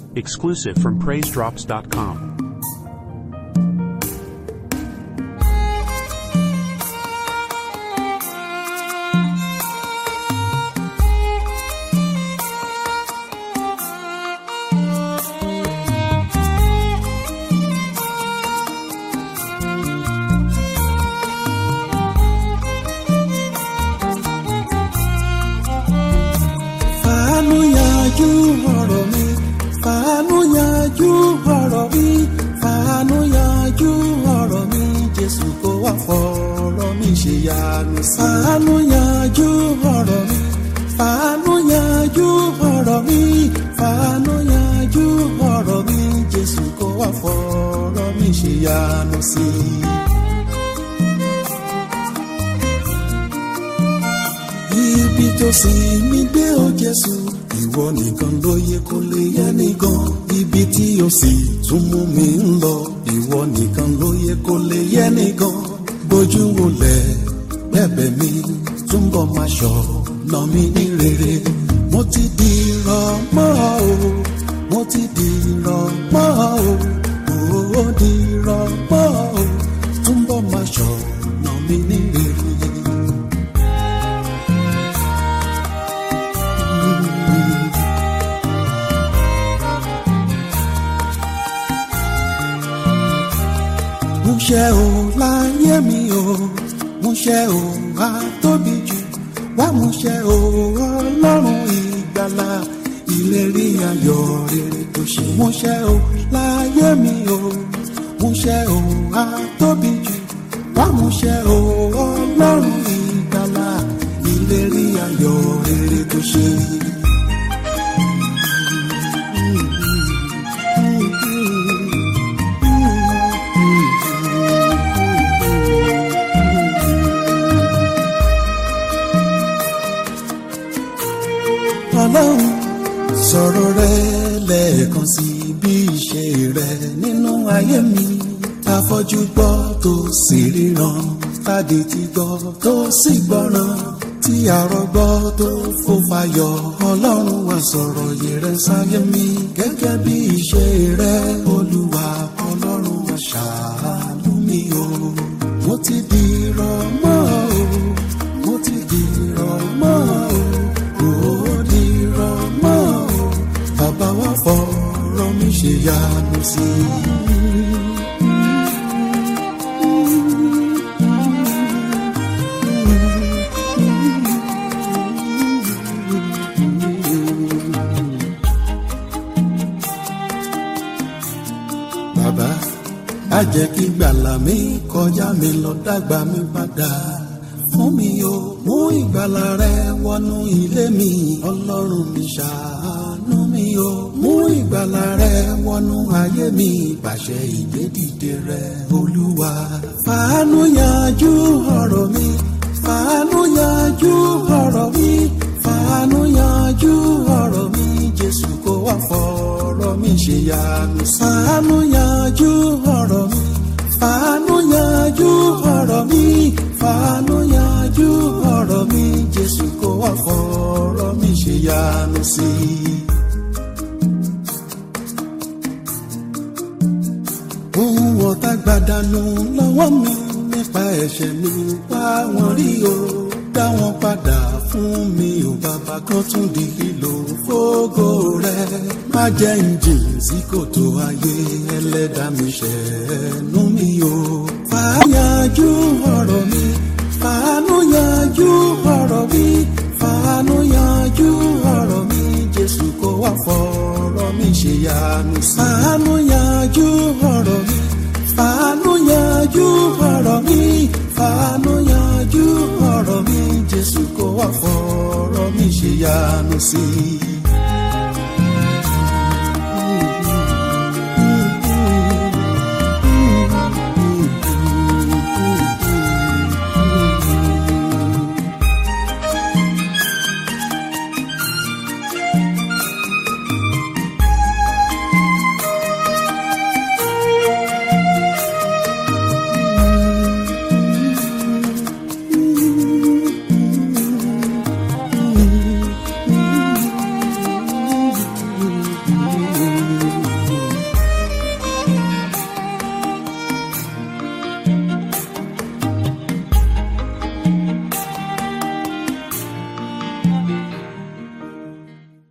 Exclusive from PraiseDrops.com. Fàánú yanjú ọ̀rọ̀ mi, fàánú yanjú ọ̀rọ̀ mi, fàánú yanjú ọ̀rọ̀ mi, Jésù kó wá fọ̀rọ̀ mi ṣe yanu sí i. Ibi tó sì mí dé o Jésù, ìwọ nìkan ló yẹ kó lè yẹ nìkan. Ibi tí o sì tún mú mi ń lọ, ìwọ nìkan ló yẹ kó lè yẹ nìkan. Bójú wọlẹ̀ bẹ̀bẹ̀ mi túnbọ̀ máa ṣọ̀nà mi ní rere. Mo ti di rọ̀mọ́ o, mo ti di rọ̀mọ́ o, ó di rọ̀mọ́ o, túnbọ̀ máa ṣọ̀nà mi ní rere. Múṣẹ́ o láyé mi o, múṣẹ́ o wá tóbi jù, wá múṣẹ́ o Ọlọ́run ìgbàlà, ìlérí ayọ̀ rere tó ṣe. Múṣẹ́ o láyé mi o, múṣẹ́ o wá tóbi jù, wá múṣẹ́ o Ọlọ́run ìgbàlà, ìlérí ayọ̀ rere tó ṣe. Ọlọ́run sọ̀rọ̀ rẹ lẹ́ẹ̀kan sí bí ìṣe rẹ nínú ayé mi. Afọ́jú gbọ́ tó sì ríran, tádìtì gbọ́ tó sì gbọ́ràn, tí arọ gbọ́ tó fò fayọ̀. Ọlọ́run wá sọ̀rọ̀ yìí rẹ sáyé mi gẹ́gẹ́ bí ìṣe rẹ Olúwa. Ọlọ́run wá ṣàánú mi o, mo ti di rọ̀mọ́ o, mo ti di rọ̀mọ́ o, bàbá wa fọ̀rọ̀ mi ṣe yanu sí i. Bàbá á jẹ́ kí gbàlà mi kọjá mi lọ, dàgbà mi padà fún mi o, mú ìgbàlà rẹ wọnú ilé mi. Ọlọ́run mi ṣàánú mi o, mú ìgbàlà rẹ wọnú ayé mi, pàṣẹ ìgbédìde rẹ Olúwa. Fàánú yanjú ọ̀rọ̀ mi, fàánú yanjú ọ̀rọ̀ mi, fàánú yanjú ọ̀rọ̀ mi, Jésù kó wá fọ̀rọ̀ mi ṣe yanu. Fàánú yanjú ọ̀rọ̀ mi, fàánú yanjú ọ̀rọ̀ mi, fàánú yanjú ọ̀rọ̀ mi, Jésù kó wá fọ̀rọ̀ mi ṣe yanu sí i. Ohun ọ̀tá gbàdánù lọ́wọ́ mi nípa ẹ̀ṣẹ̀ mi, wá wọn rí o, dá wọn padà fún mi o bàbá, kan tún di ìlò fógo rẹ. Má jẹ́ ń jìn sí kòtò ayé, ẹlẹ́dàá mi ṣẹ̀ẹ́nú mi o. Fàánú yanjú ọ̀rọ̀ mi, fàánú yanjú ọ̀rọ̀ mi, fàánú yanjú ọ̀rọ̀ mi, Jésù kó wá fọ̀rọ̀ mi ṣe yanu sí i. Fàánú yanjú ọ̀rọ̀ mi, fàánú yanjú ọ̀rọ̀ mi, fàánú yanjú ọ̀rọ̀ mi, Jésù kó wá fọ̀rọ̀ mi ṣe yanu sí i.